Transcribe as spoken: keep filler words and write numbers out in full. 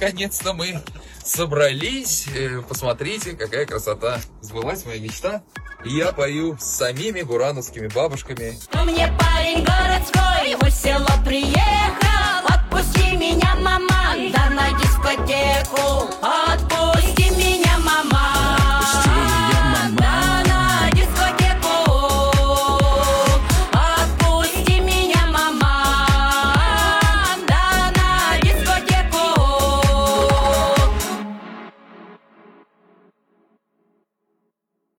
наконец-то мы собрались. Посмотрите, какая красота. Сбылась моя мечта. И я пою с самими бурановскими бабушками. Ко мне парень городской, в село приехал.